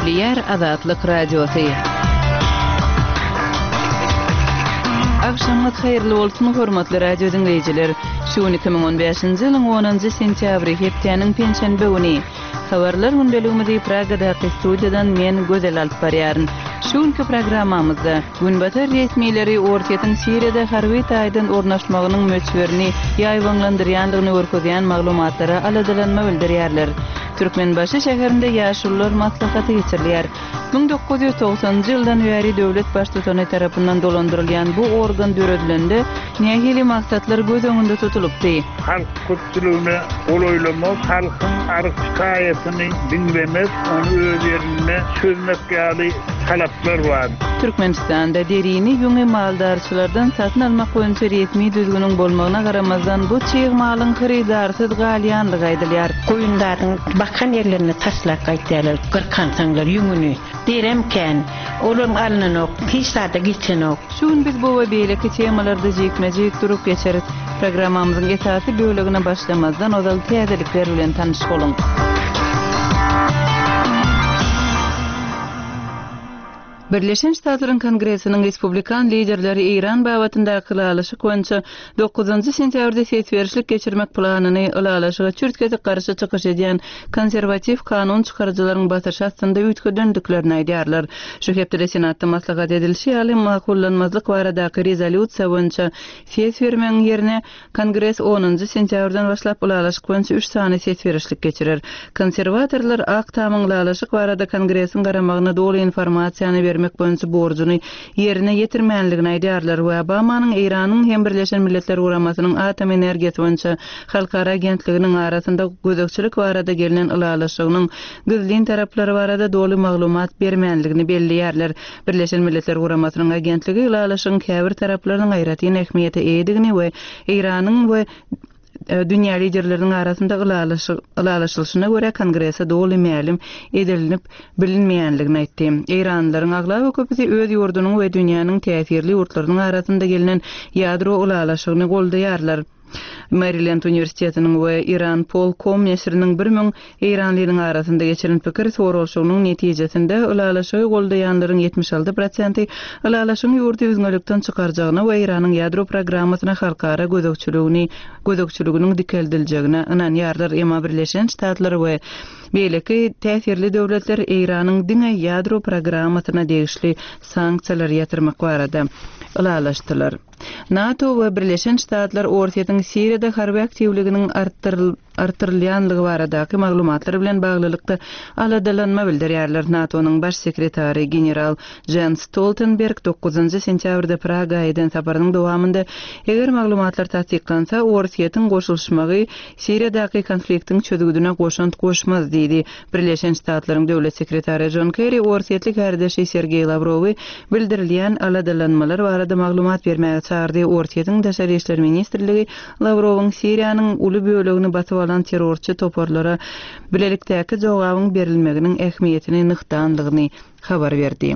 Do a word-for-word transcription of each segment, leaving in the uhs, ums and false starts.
Köplüyer Azatlyk Radiosu. Akşamlar hayırlı olsun hormatly radio dinleyijiler. Şu iki bin on beşinji ýylyň onunjy sentýabry hepdeniň penşenbe güni. Habarlar gündäliginde Pragadaky studiýadan men Gözel alyp barýaryn. Şuňky programmamyzda Günbatar resmiýetleri ortaýatyň Siriýada harby taýdan ornaşmagynyň möçberini ýaýwanlandyrýanlygyny görkezýän maglumatlara aladalanma bildirýärler. Türkmenbaşy şäherinde ýaşullar maslahaty geçirilýär. bin dokuz yüz togsanjy ýyldan beri döwlet başlygy tarapyndan dolandyrylýan bu organ döredilende nähili maksatlar göz öňünde tutulupdy. Halk köpçüligine olaýlamak, halkyň arkykaýatyny dinlemek, onu öz ýerine çözmek ýaly talaplar bar. Türkmenistanda derini ýöňe maldarçylardan satyn almak boýunça resmi düzgünüň bolmagyna garamazdan bu çyg malyň hyrydarsyz galýanlygy aýdylýar. Goýundaryň bakan ýerlerine taşlak gaýtýarlar, gyrkansaňlar ýöňüni. Deremken, olum alnynok, hiçlerde geçenok. Şuň biz bu we beýleki temalarda jekmejek durup geçeris. Programmamyzyň esasy bölegine başlamazdan ozal täzelikler bilen tanyş boluň. Birleşen Ştatlaryň Kongresiniň Respublikan liderleri İran babatynda kılalyşy boýunça dokuzunjy sentýabrda ses berişlik geçirmek planyny ulalaşyga çürtkesi garşy çykyş edýän konserwativ kanun çykarjylaryň batyş astynda üýtge döndüklerini aýdýarlar. Şu hepde Senatda maslahat edilşi ýaly makullanmazlyk baradaky rezolýusiýa boýunça ses bermeň ýerine Kongres onunjy sentýabrdan başlap ulalaşy boýunça üç sany ses berişlik geçirer. Konserwatorlar ak tamamlalaşyk barada Kongresiň garamagyna doly informasiýany bermek boýunça borcuny ýerine ýetirmänligini aýdýarlar we Obamanyň Iranyň hem Birleşen Milletler Guramasynyň atom energiýasy boýunça halkara agentliginiň arasynda gözekçilik barada gelinen ulalaşygynyň gizlin taraplary barada doly maglumat bermänligini belliýärler. Birleşen Milletler Guramasynyň agentligi ulalaşygyň käbir taraplarynyň gaýratyny ähmiýeti eýdigini we Iranyň we dünya liderlerinin arasında ılalaşılışına göre Kongresa doly mälim edilinip bilinmeýänligini aýtdy. İranlylaryň aglaby köpüsi öz ýurdunyň we dünýäniň täsirli ýurtlarynyň arasynda gelinen ýadro ulalaşygyny goldaýarlar. Maryland Üniversitetiniň we Iran Polkom näşriniň bir müň İranlylaryň arasynda geçiren pikir sorulşygynyň netijesinde ulalaşygy goldaýanlaryň ýetmiş alty prosenti ulalaşygyny ýurdu üzgünlikden çykarjagyna we Iranyň ýadro programmasyna halkara gözekçiligini gözekçiliginiň dikeldiljegine inanýarlar. Emma Birleşen Ştatlar we beýleki täsirli döwletler Iranyň diňe ýadro programmasyna degişli sanksiýalar ýatyrmak barada ulalaşdylar. NATO we Birleşen Ştatlar ortaýatyň Siriýada harby aktivliginiň artdyryl artyrylýanlygy baradaky maglumatlar bilen baglylykda aladalanma bildirýärler. NATO'nyň baş sekretary general Jens Stoltenberg dokuzunjy sentýabrda Praga eden saparynyň dowamında eger maglumatlar tasdiklansa, ortaýatyň goşulşmagy Siriýadaky konfliktiň çözügüne goşant goşmaz diýdi. Birleşen Ştatlaryň döwlet sekretary John Kerry ortaýatlyk gardaşy Sergey Lavrowy bildirilýän aladalanmalar barada maglumat bermäge çağırdy. Ortaýatyň daşary işler ministrligi Lavrowyň Siriýanyň uly bölegini batyp alan terrorçy toporlara bilelikdäki jogabyň berilmeginiň ähmiýetini nykdanlygyny habar berdi.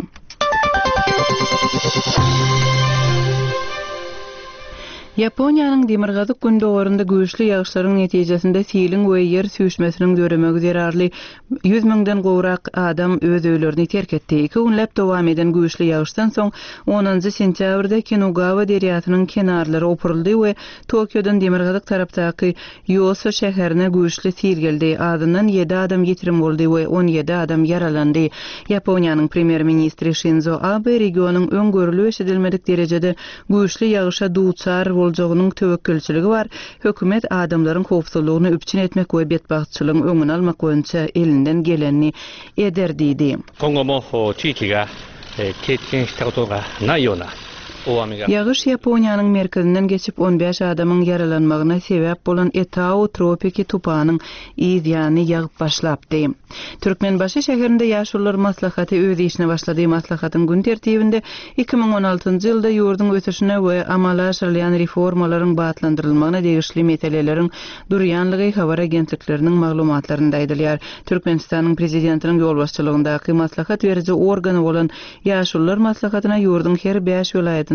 Yaponiýanyň demirgazyk gündogorunda güýçli ýagşlaryň netijesinde siliň we ýer süýşmesiniň döremegi zerarly yüz miňden gowrak adam öz öýlerini terk etdi. Iki günläp dowam eden güýçli ýagşdan soň onunjy sentýabrda Kinugawa deriýasynyň kenarlary opuruldy we Tokiodan demirgazyk tarapdaky Yosu şäherine güýçli sil geldi. Adyndan ýedi adam ýetirim boldy we on ýedi adam yaralandy. Yaponiýanyň premier ministri Shinzo Abe regionyň öňgörüli edilmedik derejede güýçli ýagşa duçar boljagynyň töwekkülçiligi bar. Hökümet adamlaryň howpsuzlygyny üpçün etmek we betbagtçylygyň öňüne almak boýunça elinden geleni eder diýdi. 今後も地域が経験したことがないような Ýagyş Yaponiýanyň merkezinden geçip on beş adamyň yaralanmagyna sebäp bolan Etao tropiki tupanyň ýany ýagyp başlapdy. Türkmenbaşy şäherinde ýaşullar maslahaty öz işine başlady. Maslahatyň gün tertibinde iki bin on altyncy ýylda ýurduň ötüşine we amala aşyrylýan reformalaryň batlandyrylmagyna degişli meseleleriň durýanlygy habar agentlikleriniň maglumatlarynda aýdylýar. Türkmenistanyň prezidentiniň ýolbaşçylygyndaky maslahat beriji organy bolan ýaşullar maslahatyna ýurduň her beş vilayatyny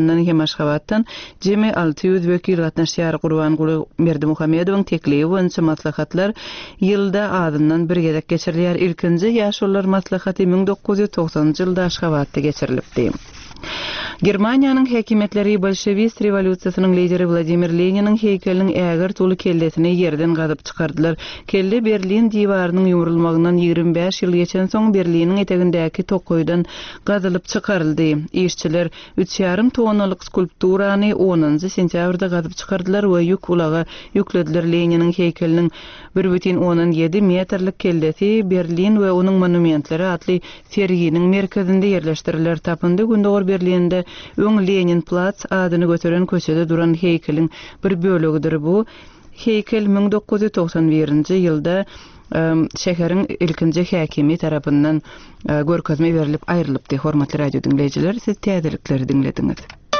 vilayatından hem Aşgabatdan jemi altı yüz wekil gatnaşýar Gurbanguly Berdimuhammedowyň teklibi boýunça maslahatlar ýylda adından bir gezek geçirilýär. Ilkinji ýaşullar maslahaty ming dokuz yüz togsanjy ýylda Aşgabatda geçirilipdi. Germaniýanyň häkimetleri bolşewist rewolýusiýasynyň lideri Vladimir Leniniň heykeliniň äger tuly kellesini ýerden gazyp çykardylar. Kelle Berlin diýwarynyň ýumrulmagynyň ýygrimi beş ýyl geçen soň Berliniň etegindäki tokoýdan gazylyp çykaryldy. Işçiler üç ýarym tonnalyk skulpturany onunjy sentýabrda gazyp çykardylar we ýük ulaga ýüklediler. Leniniň heykeliniň bir бүтүн onuň ýedi metrlik kellesi Berlin we onuň monumentlari atly serginiň merkezinde ýerleşdiriler. Tapyndy gündägör Berlinde öň Lenin Platz adyny götüren köçede duran heykeliň bir bölegidir bu. Heykel ming dokuz yüz togsan birinji ýylda şäheriň ilkinji häkimi tarapyndan görkezme berilip aýrylypdy. Hormatly radio dinleýijiler, siz täzelikleri dinlediňiz.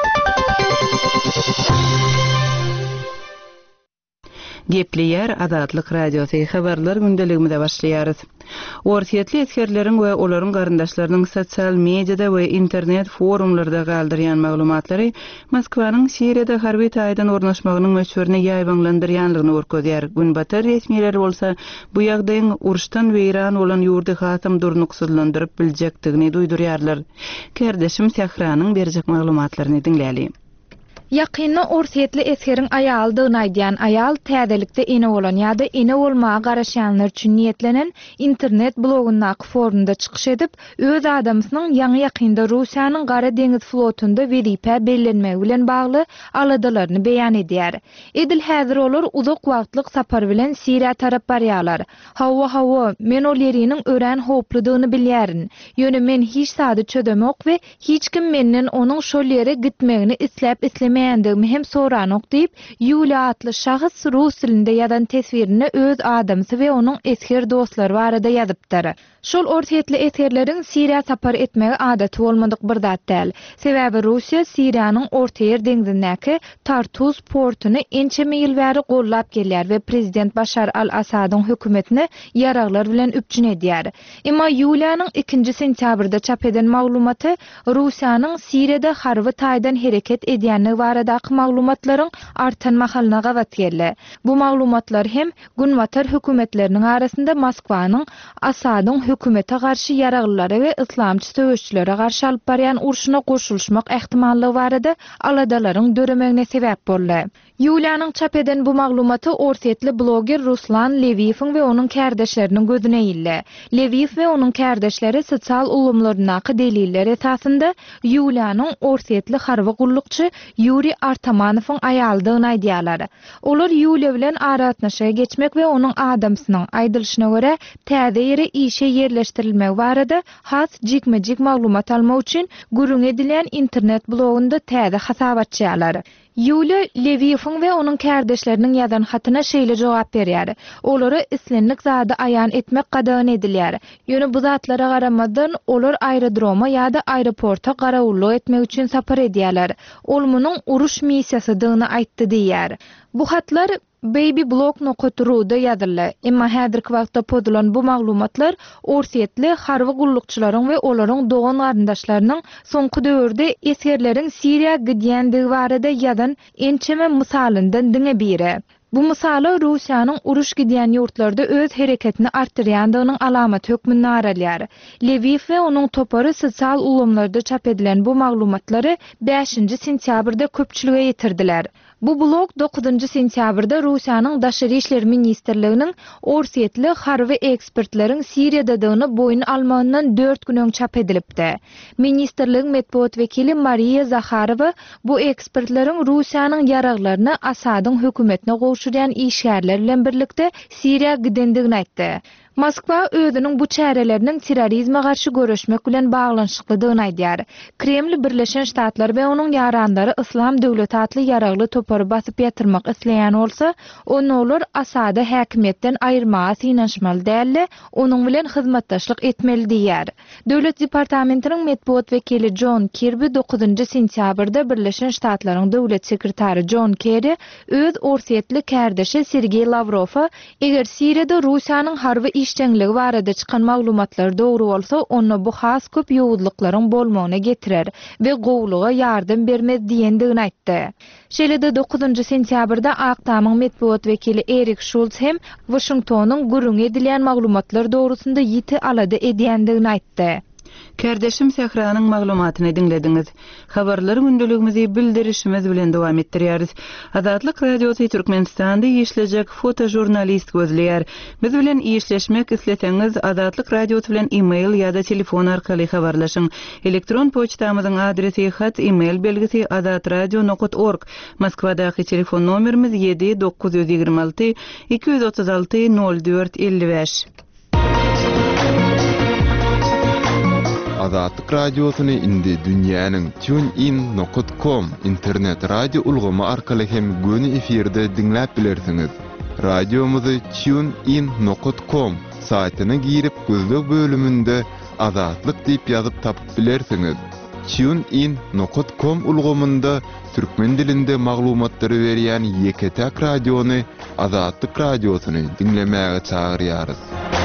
Gepleýär Azatlyk radiosy habarlar gündeligimizde başlaýarys. Ortiýetli etkerleriň we olaryň garyndaşlarynyň sosial mediada we internet forumlarda galdyrýan maglumatlary Moskwanyň Siriýada harby taýdan ornaşmagynyň möçberini ýaýbanlandyrýanlygyny görkezýär. Günbatar resmiýetleri bolsa bu ýagdaýyň uruşdan weýran bolan ýurdy hasam durnuksuzlandyryp biljekdigini duýdurýarlar. Kerdeşim Sahranyň berjek maglumatlaryny dinläýäli. Ýakynda ortiýetli eskeriň aýaldygyny aýdýan aýal täzelikde ene bolan ýa-da ene bolmagy garaşanlar üçin niýetlenen internet blogundaky forumda çykyş edip, öz adamsynyň ýaňy ýakynda Russiýanyň Gara deňiz flotunda wezipä bellenmegi bilen bagly aladalarını beýan edýär. Edil häzir olar uzak wagtlyk sapar bilen Siriýa tarap barýarlar. Hawa hawa, men oleriniň ören hopludygyny bilýärin. Ýöne men hiç sady çödemok we hiç kim menden onuň şol ýere gitmegini isläp islemeýär. Meýändigimi hem soranok diýip, Yulia atly şahys rus dilinde ýazan teswirini öz adamsy we onuň esker dostlary barada ýazypdyr. Şol ortiýetli etkerleriň Siriýa sapar etmegi adaty bolmadyk bir zat däl. Sebäbi Russiýa Siriýanyň Orta Ýer deňizindäki Tartus portuny ençeme ýyl bäri gollap gelýär we prezident Başar al-Asadyň hökümetini ýaraglar bilen üpjün edýär. Emma Yuliýanyň ikinji sentýabrda çap eden maglumaty Russiýanyň Siriýada harby taýdan hereket edýänligi baradaky maglumatlaryň artan mahalyna gawat geldi. Bu maglumatlar hem günbatar hökümetleriniň arasynda Moskwanyň Asadyň hökümete garşy ýaraglary we islamçy söwüşçilere garşy alyp barýan urşuna goşulşmak ähtimallygy barada aladalaryň döremegine sebäp boldy. Yuliýanyň çap eden bu maglumaty ortiýetli bloger Ruslan Lewiýewiň we onuň kärdeşleriniň gözüne ýyly. Lewiýew we onuň kärdeşleri sosial ulumlarynaky deliller esasynda Yuliýanyň ortiýetli harby gullukçy Yuri Artamanowyň aýaldygyny aýdýarlar. Olar Yuliýa bilen aratnaşyga geçmek we onuň adamsynyň aýdylşyna görä täze ýere işe ýerleşdirilmegi barada has jikmejik maglumat almak üçin gürüň edilen internet blogunda täze hasabatçylar. Yuliýa Lewiýewiň we onuň kärdeşleriniň ýazan hatyna şeýle jogap berýär. Olary islenlik zady aýan etmek gadagan edilýär. Ýöne bu zatlara garamadan olar aerodroma ýa-da aeroporta garawullyk etmek üçin sapar edýärler. Ol munyň uruş missiýasydygyny aýtdy diýär. Bu hatlar Baby blog nokotruda ýazyldy. Emma häzirki wagtda podulan bu maglumatlar ortiýetli harby gullukçylaryň we olaryň dogan garyndaşlarynyň soňky döwürde eskerleriň Siriýa gidýändigi barada ýazan ençeme mysalyndan diňe biri. Bu misaly Russiýanyň uruş gidýän ýurtlarda öz hereketini artdyrýandygynyň alamaty hökmünde aralýar. Lewiýew we onuň topary sosial ulumlarda çap edilen bu maglumatlary beşinji sentýabrda köpçülüge ýetirdiler. Bu blog dokuzunji sentýabrda Russiýanyň Daşary işler ministrliginiň ortiýetli harby ekspertleriň Siriýadadygyny boyun almagyndan dört gün öň çap edilipdi. Ministrligiň medpuat wekili Mariya Zakharowa bu ekspertleriň Russiýanyň ýaraglaryny Asadyň hökümetine goşurýan işgärler bilen birlikde Siriýa gidendigini aýtdy. Moskwa özünün bu çäreleriniň terrorizme garşy görüşmek bilen baglanşyklydygyny aýdýar. Kreml Birleşen Ştatlar we onuň ýarandary Islam döwleti atly ýaragly topary basyp ýatyrmak isleýän bolsa, onular Asada häkimetden aýyrmaga synanşmaly däl, onuň bilen hyzmatdaşlyk etmeli diýär. Döwlet departamentiniň medpuat wekili John Kirby dokuzunji sentýabrda Birleşen Ştatlaryň döwlet sekretary John Kerry öz ortiýetli kärdeşi Sergey Lavrowa eger Siriýada Russiýanyň harby işçenligi barada çykan maglumatlar dogry bolsa, onu bu has köp ýowuzlyklaryň bolmagyna getirer we gowluga ýardym bermez diýendigini aýtdy. Şeýle-de dokuzunçy sentýabrda Aktamyň medeniýet wekili Erik Schulz hem Washingtonyň gürrüň edilen maglumatlar dogrusynda ýiti alady edýändigini aýtdy. Kardeşim Sahranyň maglumatyny dinlediňiz. Habarlary gündeligimizi bildirişimiz bilen dowam etdirýäris. Azatlyk radiosu Türkmenistanda işlejek fotojurnalist gözleýär. Biz bilen işleşmek isleseňiz Azatlyk radiosu bilen e-mail ýa-da telefon arkaly habarlaşyň. Elektron poçtamyzyň adresi hat e-mail belgisi azatradio nokta org. Moskwadaky telefon nomerimiz yedi dokuz yüz ýygrima alty iki yüz otuz alty nol dört elli beş. Azatlyk radiosyny indi dünýäniň tunein nokta com internet radio ulgamy arkaly hem göni efirde dinläp bilersiňiz. Radiomuzy tunein nokta com saýtyna girip gözlük bölümünde Azatlyk diýip ýazyp tapyp bilersiňiz. tunein nokta com ulgamynda türkmen dilinde maglumatlary berýän Ýeketäk radiony Azatlyk radiosyny dinlemäge çagyrýarys.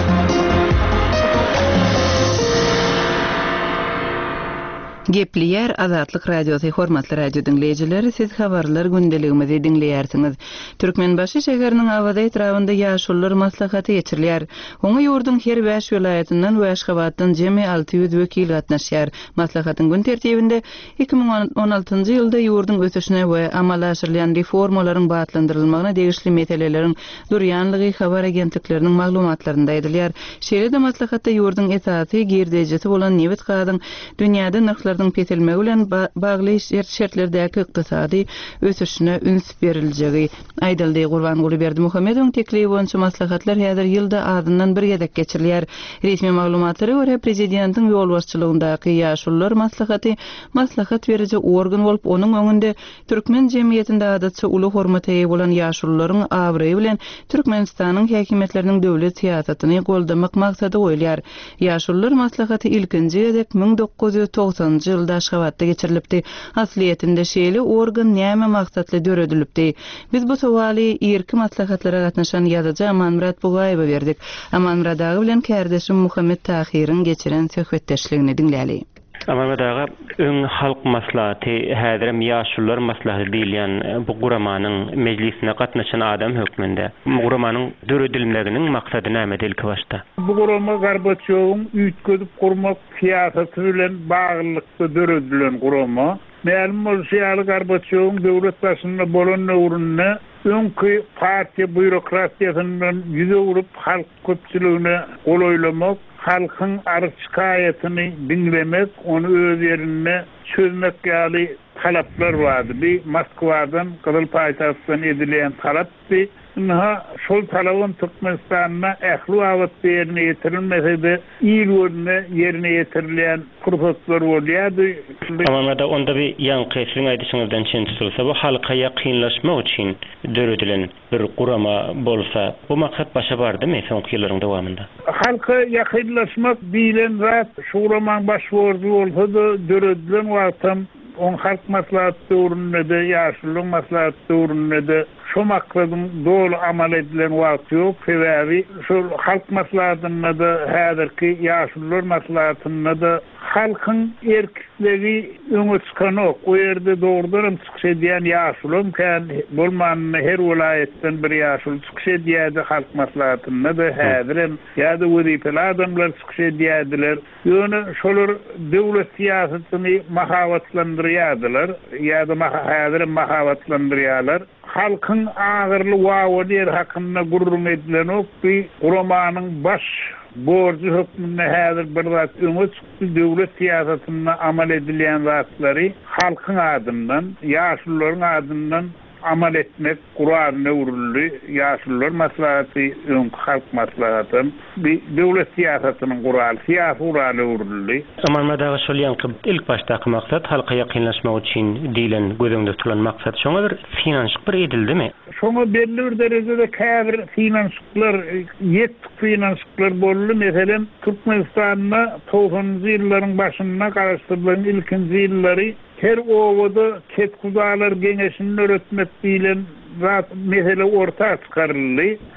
Gepliýär Azatlyk radiosu hormatly radio dinleýijileri, siz habarlar gündeligimizi dinleýärsiňiz. Türkmenbaşy şäheriniň awada etrafynda ýaşullar maslahaty geçirilýär. Oňa ýurdun her beş vilayetiniň we Aşgabatdan jemi alty yüz wekil gatnaşýar. Maslahatyň gün tertibinde iki bin on altyncy ýylda ýurdun ötüşine we amal aşyrylýan reformalaryň batlandyrylmagyna degişli meseleleriň durýanlygy habar agentlikleriniň maglumatlarynda edilýär. Şeýle-de maslahatda ýurdun esasy girdejisi bolan Newit gazyň dünýäde narhlar petilmegi bilen bagly şertlerdäki ykdysady ösüşine üns beriljegi aýdyldy. Gurbanguly Berdimuhammedowyň teklibi boýunça maslahatlar häzir ýylda azyndan bir gedek geçirilýär. Resmi maglumatlary görä prezidentiň ýolbaşçylygyndaky ýaşullar maslahaty maslahat beriji organ bolup, onuň öňünde türkmen jemgyýetinde adatça uly hormat eýe bolan ýaşullaryň awraý bilen Türkmenistanyň häkimetleriniň döwlet siýasatyny goldamak maksady goýulýar. Ýaşullar maslahaty ilkinji gedek bin dokuz yüz togsanjy ýylda Aşgabatda geçirilipdi. Asliýetinde şeýle organ näme maksatly döredilipdi? Biz bu sowaly irki maslahatlara gatnaşan ýazyjy Amanmurat Bugaýewa berdik. Amanmurat agy bilen kardeşim Muhammed Tahiryň geçiren söhbetdeşligini dinläli. Amanmurat aga, öň halk maslahaty häzirem ýaşullar maslahaty diýilýän bu guramanyň mejlisine gatnaşan adam hökmünde. Bu guramanyň döredilmeginiň maksady näme dilki başda? Bu gurama Gorbaçowyň üýtgedip gurmak siýasaty bilen baglykda döredilen gurama. Ma'lum bolýar Gorbaçowyň döwlet başynda bolan öwründe öňki partiýa bürokratiýasynyň ýüze urup halk köpçüligine golaýlamak, halkyň arşkaýatyny dinlemek, onu öz ýerine çözmek ýaly talaplar bardy. Bir Moskwadan, Gyzyl paýtagtdan edilen talapdy. Näha şol talabyň Türkmenistanyna ähli wagt ýerine ýetirilmese-de ýylgyny ýerine ýetirilýän pursatlar bolýardy. Ama da onda bir ýanky esliň aýdyşyňyzdan çyn tutulsa, bu halka ýakynlaşmak üçin döredilen bir gurama bolsa, bu maksat başa bardymy soňky ýyllaryň dowamında? Halka ýakynlaşmak bilen zat şu guramaň baş borçy bolsa-da döredilen wagtym on halk maslahaty urununda, ýaşullyk maslahaty urununda şu maksadyň dolu amal edilen wagt ýok. Sebäbi şu halk maslahatyna da häzirki ýaşullar maslahatyna da halkyň erkisligi öňe çykan ok. O ýerde dogrudan çykyş edýän ýaşulym kan bolmanyny her vilayetden bir ýaşul çykyş edýärdi halk maslahatyna da häzirem ýa-da wezipeli adamlar çykyş edýärdiler. Ýöne şolar döwlet siýasatyny mahabatlandyrýardylar ýa-da häzirem mahabatlandyrýarlar. Halkyň agyrly wagtlar hakynda gurrun edilen ok bir guramanyň baş borcu hökmünde häzir bir zat öňe çykdy. Döwlet siýasatyna amal edilýän zatlary halkyň adyndan, ýaşullaryň adyndan amal etmek Kur'an'a urully, ýaşullar maslahaty, öňki halk maslahaty, bir döwlet siýasatynyň guraly, siýasy guraly urully. Aman da şol ýanky ilk başdaky maksat halka ýakynlaşmak üçin diýilen gözüňde tutulan maksat şoňa bir finansyk bir edildimi? Şoňa belli bir derejede käbir finansyklar, ýetdik finansyklar boldy. Meselem Türkmenistanyna togsanjy ýyllaryň başynda garaşdyrylan ilkinji ýyllary her owada ketkudalar geňeşini öretmek diýilen zat mesele orta çykaryldy.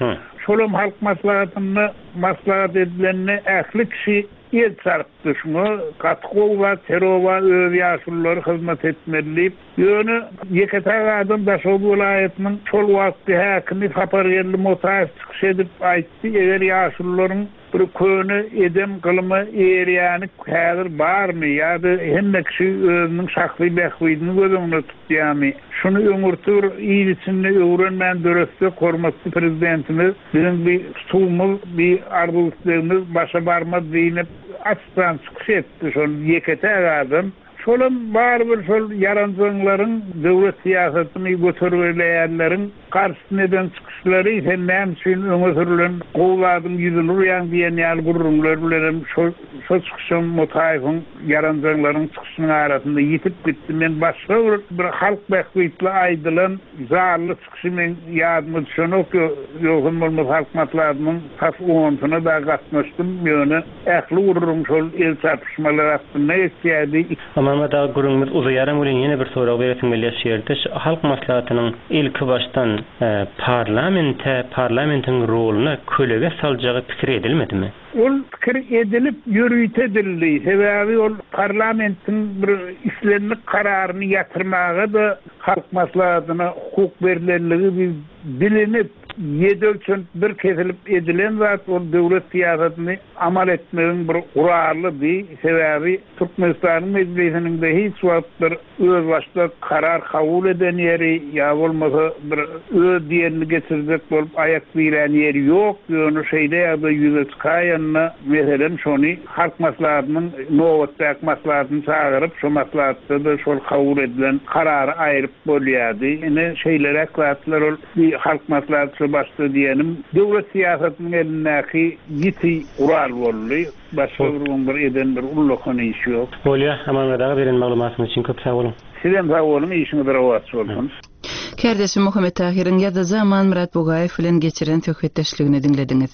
şolum halk maslahatyny maslahat edilenine ähli kişi el sarpdy şunu Katkowa, Terowa öz ýaşullary hyzmat etmeli. Ýöne Ýekatag adam Daşow vilayatynyň şol wagtdy häkimi Hapargerli Motaýew çykyş edip aýtdy, eger ýaşullaryň bir köni edem kılımı eğriyani häzir barmy ýa-da hemme kişi özüniň şahsy bähwiýetini gözüňde tutýarmy? Şunu öňürtür ýygyçyny öwrenmän döresde hormatly prezidentimiz biziň bir suwmyz, bir arzuwlarymyz başa barmaz diýip açdan çykyş etdi. Şol Ýekatag adam şolun bar bir şol yaranjylaryň döwlet siýasatyny götürýärlerin karşısına neden çıkışları ise näme üçin öňe sürülen gowladyň ýüzüni ýan diýen ýaly gurrunlar bilen şol şol çıkışyň Motaýewiň yaranjylaryň çıkışynyň arasynda ýitip gitdi. Men başga bir halk bähwiýetli aýdylan zarly çıkışy men ýadyma düşenok ýogum bolmaz halk matladynyň tas oňuňyna da gatnaşdym. Ýöne ähli gurrun şol el çarpışmalary hakkynda ýetdi. Ama da gurrumyz uzaýaram bilen ýene bir soraw berýän belläşýärdi. Halk maslahatynyň ilki başdan e, parlamente parlamentin roluna kölege saljagy pikir edilmedimi? Ol pikir edilip ýürüýtedildi. Sebäbi ol parlamentin bir islenlik kararyny ýatyrmaga da halk maslahatyna hukuk berilenligi biz bilinip ýedi ölçent bir kesilip edilen zat ol döwlet siýasatyny amal etmegiň bir gurarlydy. Sebäbi Türkmenistanyň meclisiniň de hiç wagt bir öz başda karar kabul eden ýeri ýa bolmasa bir öz diýenini geçirjek bolup aýak bilen ýeri ýok. Ýöne şeýle ýa-da ýüze çykaýanna meselen şonu halk maslahatynyň nowatda maslahatyny çagyryp şu maslahatda da şol kabul edilen karary aýryp bolýardy. Ine şeýler äklatlar ol bir halk maslahaty başda diýenim döwlet siýasatynyň elindäki ýiti ural boldy. Başga bir eden bir ullukany iş ýok. Bolýa, amana beren maglumatyňyz üçin köp sag bolun. Sizem sag bolun, işiňiz rawat bolsun. Kerdeşim Muhammed Tahir'in ýa-da zaman Murat Bugaýew bilen geçiren töhbetdeşligini dinlediňiz.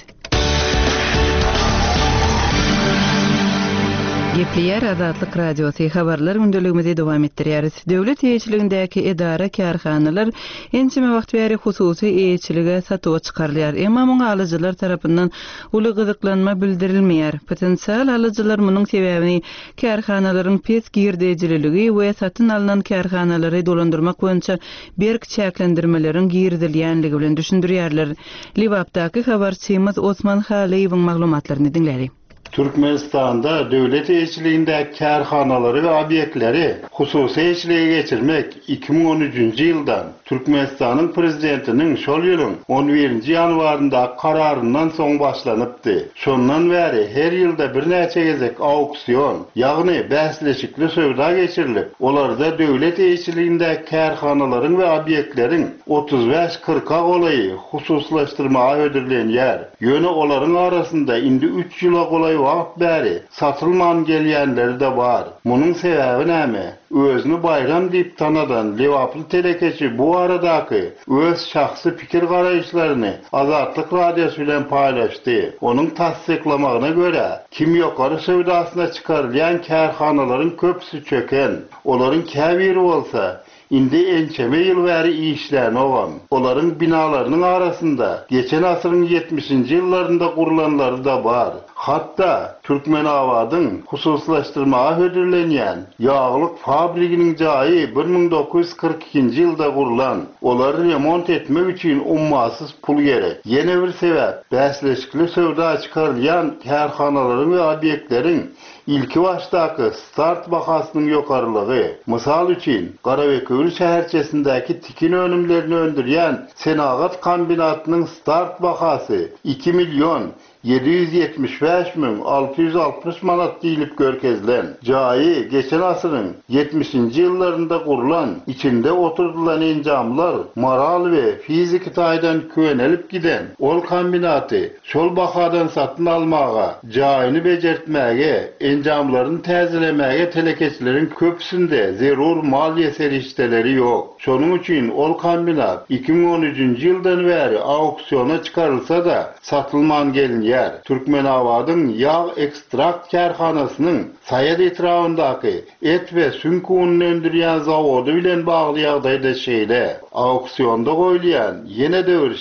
Gepleýär Azatlyk Radiosy habarlar gündeligimizi dowam etdirýäris. Döwlet eýçiligindäki edara karhanalar ençime wagt bäri hususy eýçilige satyga çykarylýar. Emma muňa alyjylar tarapyndan uly gyzyklanma bildirilmeýär. Potensial alyjylar munyň sebäbini karhanalaryň pes girdejiligi we satyn alynan karhanalary dolandyrmak boýunça berk çäklendirmeleriň girdilýänligi bilen düşündirýärler. Liwapdaky habarçymyz Osman Haliýewiň maglumatlaryny dinlädi. Türkmenistan'da devlet eýçiligindäki karhanalary we obýektleri hususy eýçilige geçirmek iki bin on üçünji ýyldan Türkmenistanyň prezidentiniň şol ýylyň on birinji ýanwarynda kararyndan soň başlanypdy. Şondan bäri her ýylda bir näçe gezek auksion, ýagny bäsleşikli sowda geçirilip, olarda devlet eýçiligindäki karhanalaryň we obýektleriň otuz beş kırka golaýy hususlaşdyrmaga ödürilenýär. Ýöne olaryň arasynda indi üç ýyla golay wagt bäri satylman gelýänleri de bar. Munyň sebäbi näme? Özüni bayram diýip tanadan Lewaply telekeçi bu aradaky öz şahsy pikir garaýşlaryny Azatlyk Radiosu bilen paýlaşdy. Onuň tasdiklamagyna görä, kim ýokary sowdasyna çykarylýan karhanalaryň köpüsi çöken, olaryň käbiri bolsa indi ençeme ýyl bäri işläni olam. Olaryň binalarynyň arasynda geçen asyryň ýetmişinji ýyllarynda gurulanlary da bar. Hatta Türkmenawadyň hususlaşdyrmaga ödürilenýän ýaglyk fabrikiniň jaýy bir ming dokuz yüz kırk ikinji ýylda gurulan. Olary remont etmek üçin ummasyz pul gerek. Ýene bir sebäp bäsleşikli sowda çykarylýan karhanalaryň we obýektleriň ilki başdaky start bahasynyň ýokarylygy. Mysal üçin Garabeköl şäherçesindäki tikin önümlerini öndürýän Senagat kombinatynyň start bahasy iki milyon yedi yüz yetmiş beş bin altı yüz altmış manat diýilip görkezlen. Jaýy geçen asyryň yetmişinji ýyllarynda gurulan, içinde oturdulan enjamlar moral we fiziki taýdan köwenelip giden ol kombinaty şol bahadan satyn almaga, jaýyny bejertmäge, enjamlaryny täzelemege telekeçileriň köpsünde zerur maliýe serişdeleri ýok. Şonuň üçin ol kombinat iki bin on üçünji ýyldan bäri auksiona çykarylsa da satylman gelinýär. Türkmenawadyň ýağ ekstrakt karhanasynyň Saýat etrafyndaky et we sünk unyny öndürýän zawody bilen bagly ýagdaýda şeýle auksionda goýulýan ýene de bir şert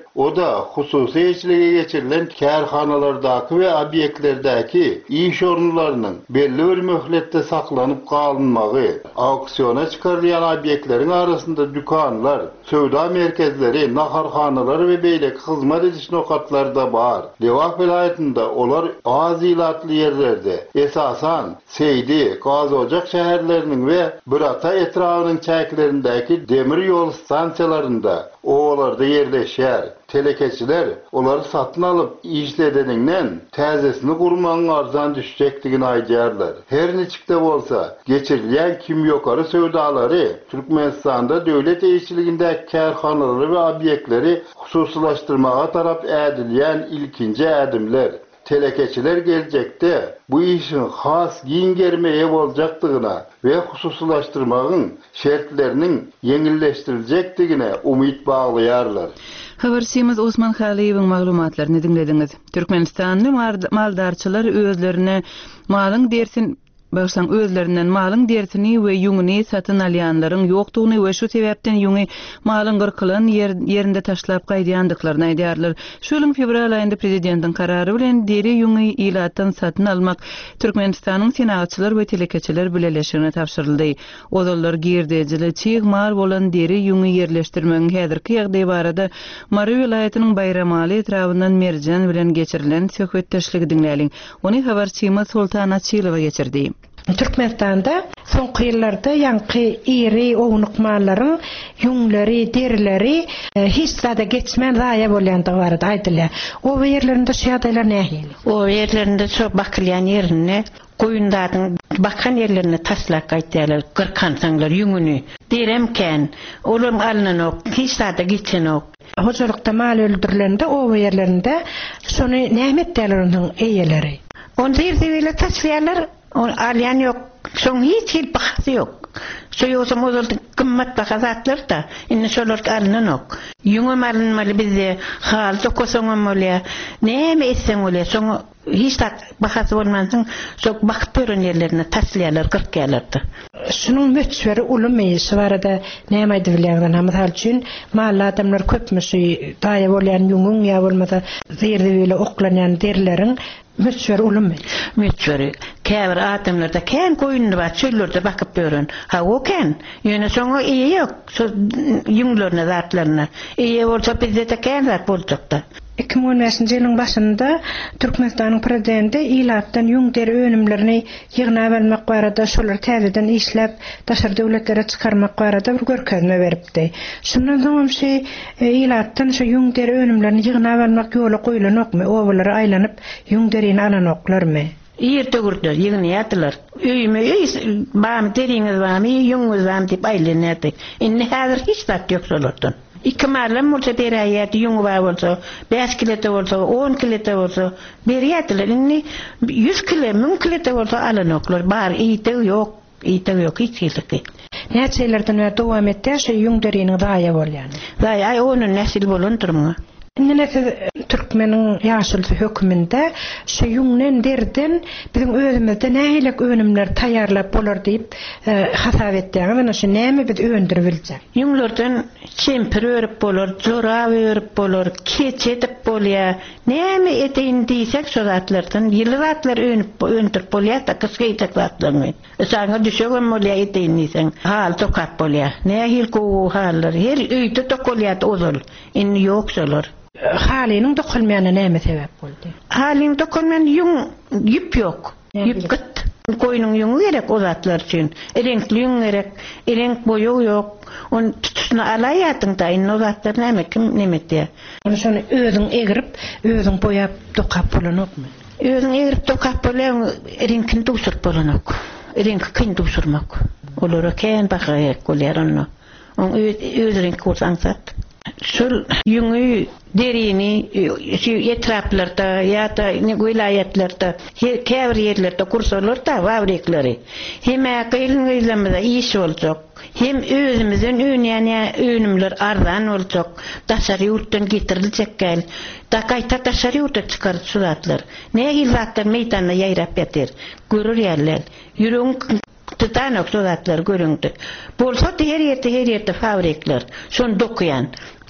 O da hususi eçlige geçirilen kärhanalardaki we obyektlerdäki iş orunlarynyň belli bir möhletde saklanyp galynmagy, auksiona çykarılan obyektlerin arasında dükanlar, söwda merkezleri, naharhanalar we beýle hyzmat ediş nokatları da bar. Lewak vilayetinde olar az ilatly yerlerde, esasan Seydi, Gazocak şäherleriniň we Bırata etrawynyň çäklerindäki demir ýol stansiýalarynda owalarda yerleşýär. Telekeçiler olary satyn alyp işledeniňden täzesini gurmagyň arzan düşjekdigini aýdýarlar. Her niçikde bolsa, geçirilýän kim ýokary söwdalary Türkmenistanda döwlet eýçiligindäki kärhanalary we obyektleri hususlaşdyrmaga tarap ädilýän ilkinji ädimler. Telekeçiler gelecekte bu işin has giň germeye boljakdygyna we hususlaşdyrmagyň şertleriniň yeňilleşdiriljekdigine umyt baglaýarlar. Habarçymyz Osman Haliýewiň maglumatlaryny dinlediňiz. Türkmenistanyň maldarçylar özlerine malyň dersin Başlan özlerinden malyň dersini we ýuňuny satyn alýanlaryň ýokdugyny we şu sebäpden ýuňy malyň gyrkylan yer, yerinde taşlap gaýdýandyklaryny aýdýarlar. Şol fevral aýynda prezidentiň karary bilen deri ýuňy ilatdan satyn almak Türkmenistanyň senatçylar we telekeçiler birleşigine tapşyryldy. Odalar girdejili çyg mal bolan deri ýuňy yerleşdirmegiň häzirki ýagdaýy barada Mary vilayatynyň Bayramaly etrabyndan merjen bilen geçirilen söhbetdeşligi dinläliň. Ony habarçymyz Sultana Çylywa geçirdi. Türkmenistanda soňky ýyllarda ýanky iri ownuk mallaryň ýuňlary, derileri hissada geçmen zaýa bolýandygy barada aýdylýar. O ýerlerinde şu ýagdaýlar nähili? O ýerlerinde şu bakylýan ýerine goýundaryň bakan ýerlerini taslak aýtýarlar, gyrkansaňlar ýuňuny. Diremken olum alnanyk, hissada geçenok. Hojalykda mal öldürilende o ýerlerinde şonu nämetleriniň eýeleri. On zirziwile taşlaýarlar. On alyan yok, son hiç hil bahsi yok. Soyosam ozuldu kımmat bakazatlar da, inni şolor alınan yok. Yungum alınmalı bizde, halda kosongum olya, neyme etsen olya, sonu hiç tak bahası olmansın, sok bakıp görün yerlerine tasliyalar, kırkyalardı. Şunun möçveri ulum meyisi var da, neyme aydı bilyağdan hamad hal üçün, maalla adamlar köpmüşü, daya olyan yungun ya olmada, zirdi böyle oklanan derlerin, Mütsver ulum men. Mütsveri. Käbir adamlarda kän koyundy bar, çöllerde bakıp görün. Ha o kän. Ýöne soňa iyi ýok. So ýuňlaryna zatlaryna. Iyi bolsa bizde de kän zat boljakda. iki bin on beşinji ýylyň başynda Türkmenistanyň prezidenti ilatdan ýuň deri önümlerini ýygnap almak barada şolar täzeden işläp daşary döwletlere çykarmak barada bir görkezme beripdi. Şundan soň şey ilatdan şu ýuň deri önümlerini ýygnap almak ýoly goýulanokmy? Owalara aýlanyp ýuň derini alanoklarmy? Ýerde gurdy, ýygnýatdylar. Öýme öý bam deriňiz bamy, ýuňyňyz bam diýip aýlanýardy. Indi häzir hiç zat ýok şolardan. İki marlam bolsa berýär, ýuňy bar bolsa, beş kilete bolsa, on kilete bolsa, berýärdiler. Indi yüz kile, ming kilete bolsa alanoklar bar, ýete ýok, ýete ýok hiç kilete. Näçe ýyllardan beri dowam etdi, şu ýuň deriniň daýa bolýan. Daýa onuň näsil bolundurmy? Indi näse Türkmeniň ýaşyly höküminde şu ýuňdan derden bizim özümizde nähilek önümler taýýarlap bolar diýip hasap etdiňi we şu näme biz öndürip biljek. Ýuňlardan çempir örüp bolar, jorab örüp bolar, keç edip bolýar. Näme edeýin diýsek şu zatlardan ýyllatlar önüp öndürip bolýar da kysgaýtak zatlaryny. Saňa düşegem bolýar edeýin diýsen, hal tokat bolýar. Nähil gowy hallar, her öýde tokolýar ozul. Indi ýok şolar. Halinin dokunmayanı näme sebäp boldy? Halinin dokunmayan ýuň ýüp ýok. Ýüp git. Koýunyň ýuňy gerek o zatlar üçin. Renkli ýuň gerek, renk boýu ýok. On tutusyna alaýatyň da indi o zatlar näme kim näme diýär. Onu şonu özüň egirip, özüň boýap dokap bolanokmy? Özüň egirip dokap bolan renkini duşurup bolanok. Renk kin duşurmak. Olara kän bakaýak bolýar onu. On öz renk bolsaňsat. Şol ýuňy derini şu etraplarda ýa-da wilayatlarda käbir ýerlerde kursalar da wawreklary. Heme gylyň izlemede iş boljak. Hem özümizden öňýän önümler arzan boljak. Daşary ýurtdan getiriljek gel. Da gaýta daşary ýurtda çykaryp suratlar. Nähil zatlar meýdanda ýaýrap ýatyr. Görür ýerler. Ýürüň tutanok suratlar görüňdi. Bolsa her ýerde her ýerde fabrekler. Şonu dokuyan.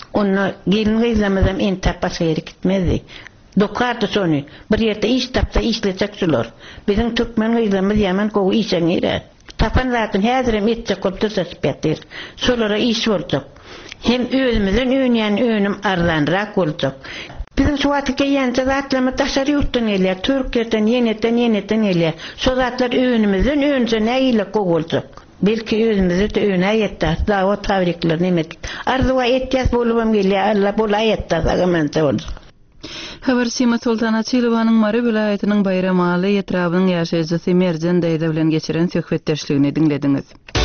Onu gelin izlemezem en tapası yeri gitmezdi. Dokardı sonu. Bir yerde iş tapsa işleyecekçiler. Bizim Türkmen izlemez yaman kovu işen yeri. Tapan zaten hazırım etcek oldu saspettir. Solara iş olacak. Hem özümüzün ünyen önüm arlandırak olacak. Bizim suatıke yence zatlama taşarı yurttan ele, Türkiye'den yeniden yeniden ele. So zatlar önümüzün öncüne ile kovulacak. Belki özümüzü de öne yetti. Daha o tavrikler nimet. Arzuva etiyaz bolubam geliyor. Allah bola yetti. Ağamentse olacak. Habar Sima Sultana Çilovanın Mari vilayetinin bayramalı etrafının yaşayıcısı Mercan Dayda bilen geçiren söhbetleşliğini dinlediniz.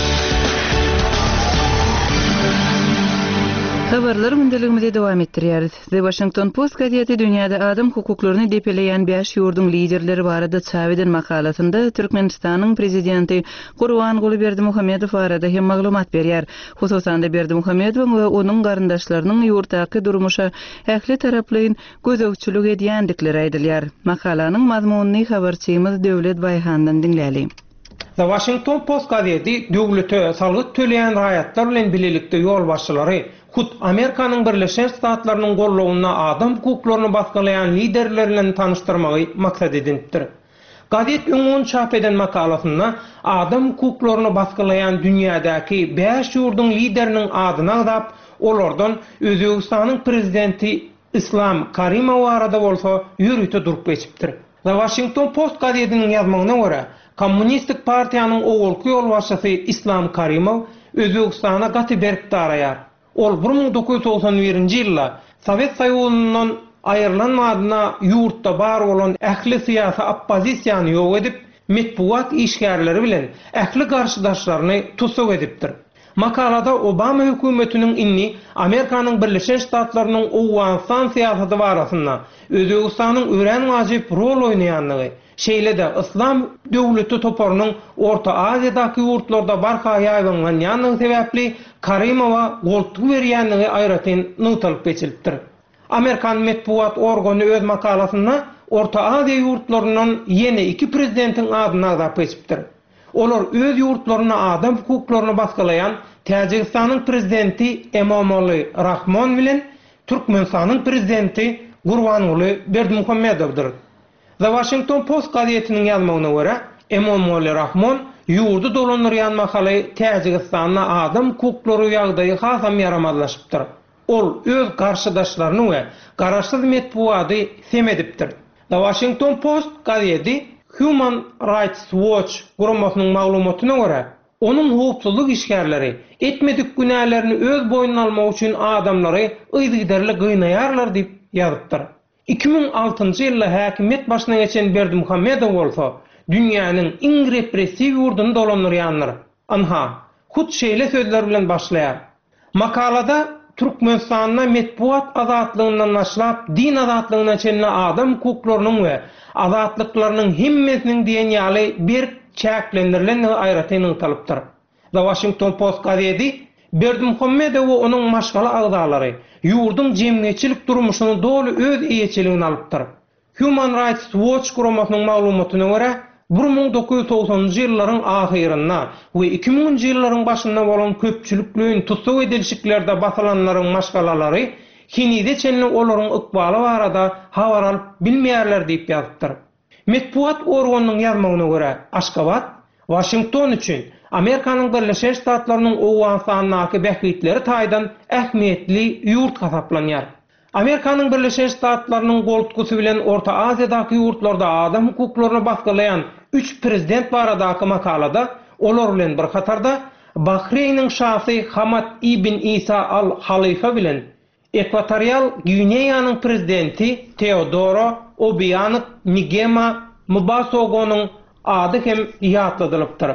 Habarlar gündeligimizde devam ettirýäris. The Washington Post gazetesi dünýäde adam hukuklaryny depeleýän beş ýurdun liderleri barada çap eden makalatynda Türkmenistanyň prezidenti Gurbanguly Berdimuhammedow barada hem maglumat berýär. Hususan da Berdimuhammedow we onuň garyndaşlarynyň ýurtdaky durmuşa ähli taraplyň gözegçilik edýändikleri aýdylýar. Makalanyň mazmunyny habarçymyz Döwlet Bayhandan dinläli. The Washington Post gazetesi döwlete salgyk töleýän raýatlar bilen bilelikde ýol başçylary Hut Amerikanyň Birleşen Ştatlarynyň gollawyna adam hukuklaryny baskalayan liderlerle tanıştırmagy maksat edinipdir. Gazet öňün çap eden makalasynda adam hukuklaryny baskalayan dünýädäki beş ýurdun lideriniň adyny azap, olardan Özbegistanyň prezidenti İslam Karimow arada bolsa ýürüte durup geçipdir. The Washington Post gazetiniň ýazmagyna görä, Kommunistik partiýanyň ogulky ýolbaşçysy İslam Karimow Özbegistana gaty berip daraýar. Ol bir ming dokuz ýüz togsan birinji ýylda Sowet Soýuzynyň aýrylanmadyna ýurtda bar bolan ähli syýasy oppozisiýany ýok edip, metbuat işgärleri bilen ähli garşydaşlaryny tutsak edipdir. Makalada Obama hökümetiniň inni Amerikanyň Birleşen Ştatlarynyň Owganistan syýasaty barasynda Özbegistanyň ören ajyp rol oýnaýanlygy, şeýle-de İslam döwleti toparynyň Orta Aziýadaky ýurtlarda barka ýaýlangan ýanyň sebäpli Karimowa goltugy berýänligi aýratyn nytalyp geçilipdir. Amerikan metbuat organy öz makalasynda Orta Aziýa ýurtlarynyň ýene iki prezidentiň adyny azap geçipdir. Olar öz ýurtlaryna adam hukuklaryny baskalayan Täjikistanyň prezidenti Emomali Rahmon bilen Türkmenistanyň prezidenti Gurbanguly Berdimuhammedowdyr. The Washington Post gazetiniň ýazmagyna görä, Emomali Rahmon ýurdu dolanýan makaly Täjikistanyň adam hukuklary ýagdaýy hasam yaramazlaşypdyr. Ol öz garşydaşlaryny we garaşsyz metbuaty semedipdir. The Washington Post gazeti Human Rights Watch guramasynyň maglumatyna görä, onuň hukukçylyk işgärleri etmedik günälerini öz boýnuna almak üçin adamlary ýygyderli gynayarlar diýip ýazypdyr. iki ming altynjy ýylda häkimet başyna geçen Berdimuhammedow bolsa, dünýäniň iň repressiw ýurduny dolanýarlar. Anha, hut şeýle sözler bilen başlaýar. Makalada Türkmenistanyň metbuat azatlygynyň başlap, din azatlygyna çenli adam hukuklarynyň we azatlyklarynyň hemmesiniň diýen ýaly bir çäklendirilen aýratyn talypdyr. The Washington Post gazeti Berdimuhammedow we onuň maşgala agdalary ýurdun jemgyýetçilik durmuşyny dolu öz eýeçiligine alypdyr. Human Rights Watch guramasynyň maglumatyna görä, bir ming dokuz ýüz togsanjy ýyllaryň ahyrynda we iki mingi ýyllaryň başynda bolan köpçülikliň tutsak edilşiklerde basylanlaryň maşgalalary Hinide çenli olaryň ykbaly barada habar alyp bilmeýärler diýip ýazypdyr. Metbuat organynyň ýazmagyna görä, Aşgabat, Washington üçin Amerikanyň Birleşen Ştatlarynyň Owganistanyňky bähgitleri taýdan ähmiýetli ýurt hasaplanýar. Amerikanyň Birleşen Ştatlarynyň goltgusy bilen Orta Aziýadaky ýurtlarda adam hukuklaryny baskalayan üç prezident baradaky makalada olar bilen bir hatarda Bahreýnyň şahsy Hamad ibn Isa al-Halifa bilen Ekwatorial Gineýanyň prezidenti Teodoro Obiang Nguema Mbasogo'nun adı hem ýatladylypdyr.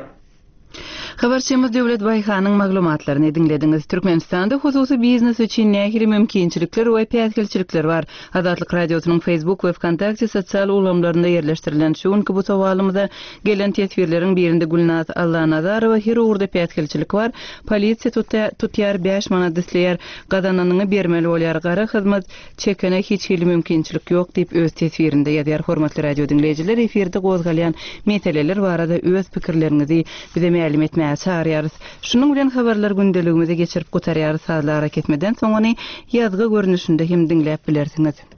Habarçymyz Döwlet Bayhanyň maglumatlaryny dinlediniz. Türkmenistanda hususy biznes üçin nähili mümkinçilikler we päsgelçilikler bar. Azatlyk radiosynyň Facebook we Wkontakte sosial ulamlarynda ýerleşdirilen şuňky bu sowalymyza gelen tesbirleriň birinde Gulnaz Allahnazarova her urda päsgelçilik bar. Polisiýa tutýar beş manat disleýär. Gadananyny bermeli bolýar. Gara hyzmat çekene hiç hili mümkinçilik ýok diýip öz tesbirinde ýazýar. Hormatly radio dinleýijiler, eferde gozgalýan meseleler barada öz pikirlerinizi bize maýlum etmäge nä çağırýarys. Şunuň bilen habarlar gündeligimize geçirip gutarýarys, hazırlara ketmeden soňony ýazgy görnüşinde hem diňläp bilersiňiz.